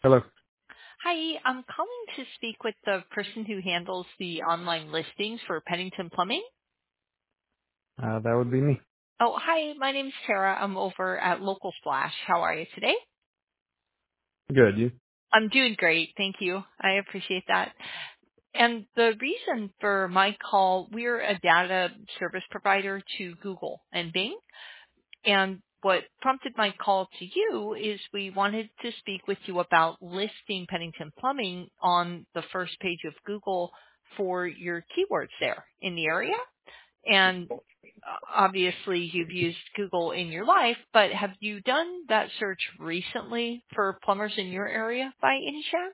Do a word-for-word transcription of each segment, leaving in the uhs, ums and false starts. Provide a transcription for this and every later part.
Hello. Hi, I'm calling to speak with the person who handles the online listings for Pennington Plumbing. Uh, that would be me. Oh, hi, my name's Tara. I'm over at Local Splash. How are you today? Good. You? I'm doing great. Thank you. I appreciate that. And the reason for my call, we're a data service provider to Google and Bing. And what prompted my call to you is we wanted to speak with you about listing Pennington Plumbing on the first page of Google for your keywords there in the area. And uh, obviously you've used Google in your life, but have you done that search recently for plumbers in your area by any chance?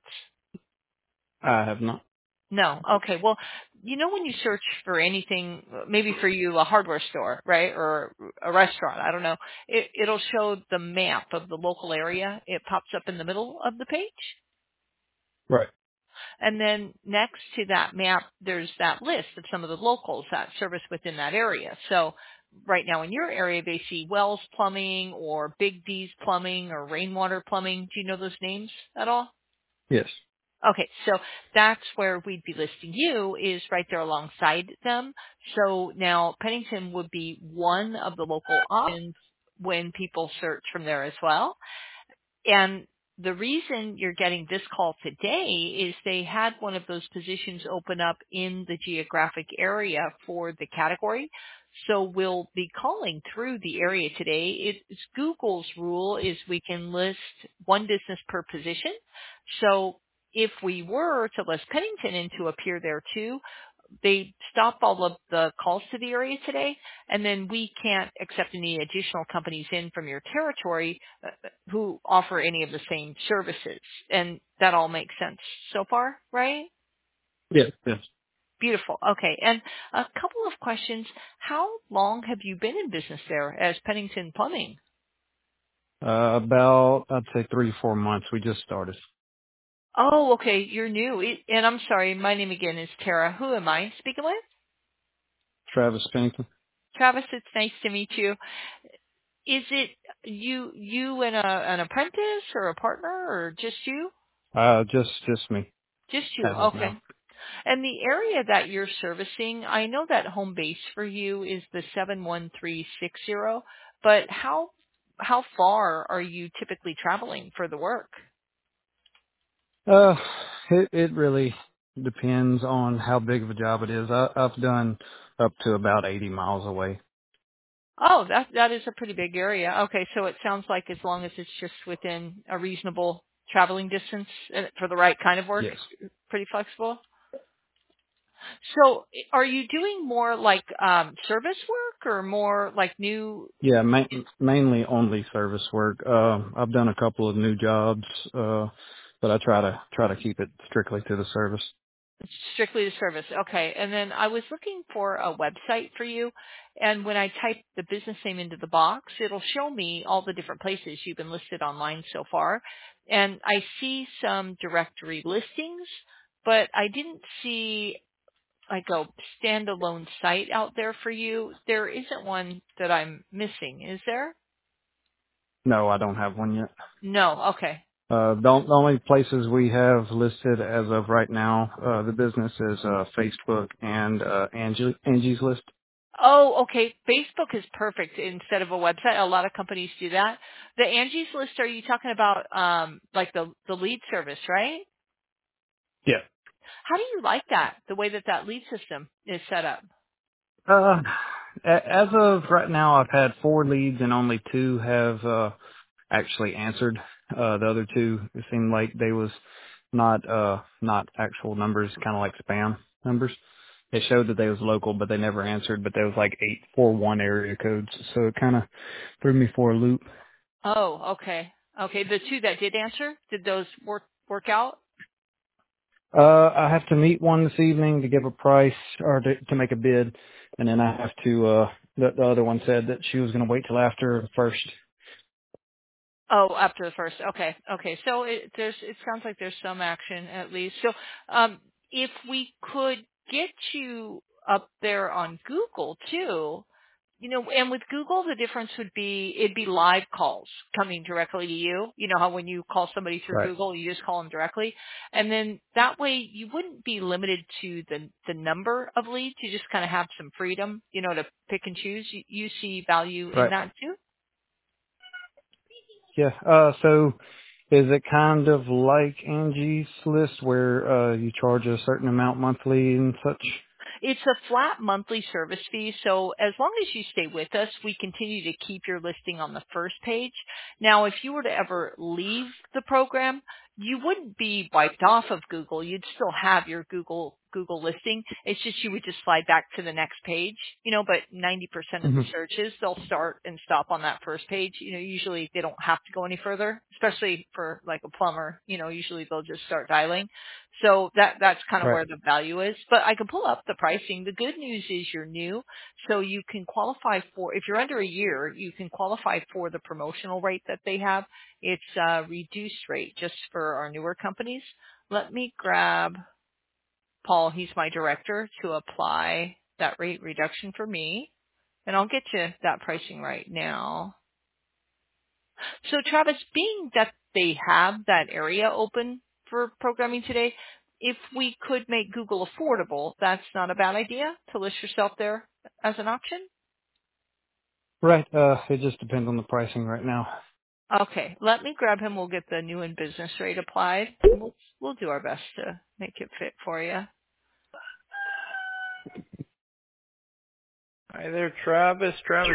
I have not. No. Okay. Well, you know when you search for anything, maybe for you a hardware store, right, or a restaurant, I don't know, it, it'll show the map of the local area. It pops up in the middle of the page. Right. And then next to that map, there's that list of some of the locals that service within that area. So right now in your area, they see Wells Plumbing or Big D's Plumbing or Rainwater Plumbing. Do you know those names at all? Yes. Okay, so that's where we'd be listing you is right there alongside them. So now Pennington would be one of the local options when people search from there as well. And the reason you're getting this call today is they had one of those positions open up in the geographic area for the category. So we'll be calling through the area today. It- It's Google's rule is we can list one business per position. So if we were to list Pennington and to appear there too, they stop all of the calls to the area today, and then we can't accept any additional companies in from your territory uh, who offer any of the same services. And that all makes sense so far, right? Yes. Yes. Beautiful. Okay. And a couple of questions. How long have you been in business there as Pennington Plumbing? Uh, about, I'd say three, four months. We just started. Oh, okay. You're new. It- And I'm sorry. My name again is Tara. Who am I speaking with? Travis Pennington. Travis, it's nice to meet you. Is it you you and a, an apprentice or a partner or just you? Uh, just, just me Just you. as of Okay. now. And the area that you're servicing, I know that home base for you is the seven one three six zero, but how how far are you typically traveling for the work? Uh, it, it really depends on how big of a job it is. I, I've done up to about eighty miles away. Oh, that that is a pretty big area. Okay, so it sounds like as long as it's just within a reasonable traveling distance uh, for the right kind of work, Yes. pretty flexible. So are you doing more like um, service work or more like new, Yeah, ma- mainly only service work. Uh, I've done a couple of new jobs, uh, but I try to, try to keep it strictly to the service. strictly the service? Okay. And then I was looking for a website for you. And when I type the business name into the box, it'll show me all the different places you've been listed online so far. And I see some directory listings, but I didn't see like a standalone site out there for you. There isn't one that I'm missing, is there? No, I don't have one yet. No. Okay. Uh, the, on- the only places we have listed as of right now, uh, the business is, uh, Facebook and, uh, Angie, Angie's List. Oh, okay. Facebook is perfect instead of a website. A lot of companies do that. The Angie's List, are you talking about um like the the lead service, right? Yeah. How do you like that? The way that that lead system is set up? Uh, a- as of right now, I've had four leads and only two have, uh, actually answered. Uh, the other two, it seemed like they was not, uh, not actual numbers, kind of like spam numbers. It showed that they was local, but they never answered, but there was like eight four one area codes. So it kind of threw me for a loop. Oh, okay. Okay, the two that did answer, did those work work out? Uh, I have to meet one this evening to give a price or to, to make a bid, and then I have to. Uh, the, the other one said that she was going to wait till after the first. Oh, after the first. Okay. Okay. So it there's it sounds like there's some action at least. So um if we could get you up there on Google too, You know, and with Google, the difference would be it'd be live calls coming directly to you. You know how when you call somebody through Right. Google, you just call them directly, and then that way you wouldn't be limited to the the number of leads. You just kind of have some freedom, you know, to pick and choose. You, you see value in Right. that too. Yeah. Uh, so is it kind of like Angie's List where uh, you charge a certain amount monthly and such? It's a flat monthly service fee, so as long as you stay with us, we continue to keep your listing on the first page. Now, if you were to ever leave the program, you wouldn't be wiped off of Google. You'd still have your Google Google listing. It's just you would just slide back to the next page, you know, but ninety percent of the Hmm. searches, they'll start and stop on that first page. You know, usually they don't have to go any further, especially for like a plumber, you know, usually they'll just start dialing. So that that's kind of Right. where the value is. But I can pull up the pricing. The good news is you're new, so you can qualify for, if you're under a year, you can qualify for the promotional rate that they have. It's a reduced rate just for our newer companies. Let me grab Paul, he's my director, to apply that rate reduction for me, and I'll get you that pricing right now. So Travis, being that they have that area open for programming today, if we could make Google affordable, that's not a bad idea to list yourself there as an option. Right. Uh, it just depends on the pricing right now. Okay, let me grab him. We'll get the new and business rate applied. We'll, we'll do our best to make it fit for you. Hi there, Travis. Travis